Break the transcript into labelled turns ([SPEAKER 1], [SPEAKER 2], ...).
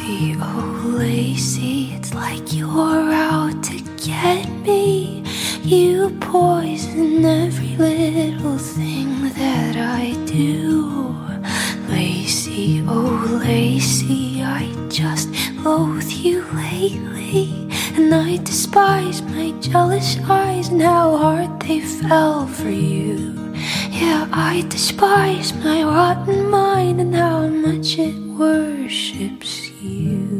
[SPEAKER 1] Lacy, oh Lacy, it's like you're out to get me. You poison every little thing that I do. Lacy, oh Lacy, I just loathe you lately. And I despise my jealous eyes and how hard they fell for you. Yeah, I despise my rotten mind and how much it worships you.